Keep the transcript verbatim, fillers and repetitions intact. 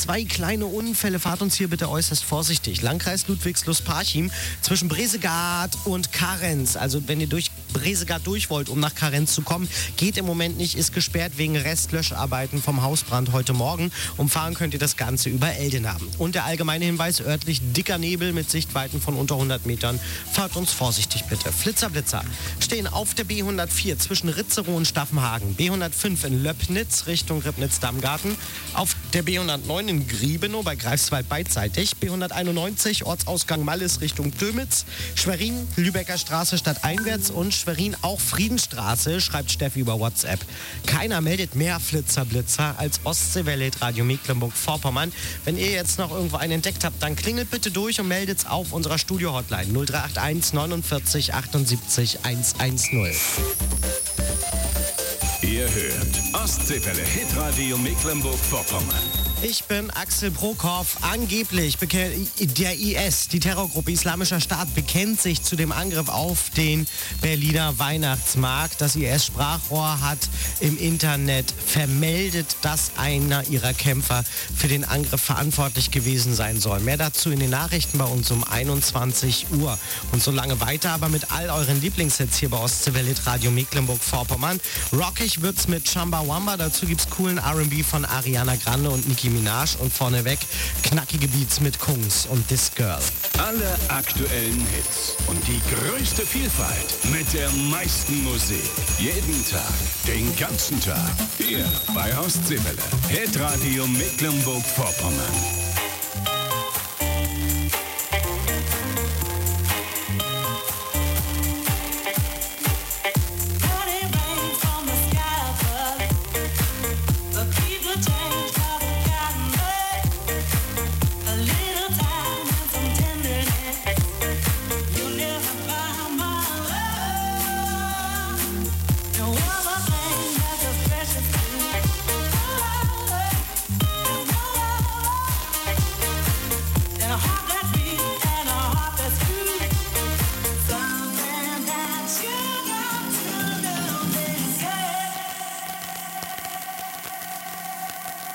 zwei kleine Unfälle. Fahrt uns hier bitte äußerst vorsichtig. Landkreis Ludwigslust-Parchim zwischen Bresegard und Karenz. Also wenn ihr durch Bresegard durch wollt, um nach Karenz zu kommen, geht im Moment nicht, ist gesperrt wegen Restlöscharbeiten vom Hausbrand heute Morgen. Umfahren könnt ihr das Ganze über Eldena. Und der allgemeine Hinweis, örtlich dicker Nebel mit Sichtweiten von unter hundert Metern. Fahrt uns vorsichtig bitte. Flitzer, Blitzer stehen auf der B hundertvier zwischen Ritzerow und Staffenhagen. B hundertfünf in Löppnitz Richtung Ribnitz-Dammgarten. Auf der B hundertneun in Griebenow bei Greifswald beidseitig. B hunderteinundneunzig Ortsausgang Malles Richtung Dömitz. Schwerin, Lübecker Straße stadteinwärts und Schwerin auch Friedenstraße, schreibt Steffi über WhatsApp. Keiner meldet mehr Flitzer-Blitzer als Ostseewelle Radio Mecklenburg-Vorpommern. Wenn ihr jetzt noch irgendwo einen entdeckt habt, dann klingelt bitte durch und meldet's auf unserer Studio-Hotline null drei acht eins neunundvierzig achtundsiebzig hundertzehn. Ihr hört Ostseewelle Hitradio Mecklenburg-Vorpommern. Ich bin Axel Prokop. Angeblich beken- der I S, die Terrorgruppe Islamischer Staat, bekennt sich zu dem Angriff auf den Berliner Weihnachtsmarkt. Das I S-Sprachrohr hat im Internet vermeldet, dass einer ihrer Kämpfer für den Angriff verantwortlich gewesen sein soll. Mehr dazu in den Nachrichten bei uns um einundzwanzig Uhr. Und so lange weiter, aber mit all euren Lieblingshits hier bei Ostseewelle Radio Mecklenburg-Vorpommern. Rockig wird's mit Chumbawamba. Dazu gibt's coolen R and B von Ariana Grande und Nicki Minaj und vorneweg knackige Beats mit Kungs und This Girl. Alle aktuellen Hits und die größte Vielfalt mit der meisten Musik. Jeden Tag, den ganzen Tag. Hier bei Ostseewelle. Hitradio Mecklenburg-Vorpommern.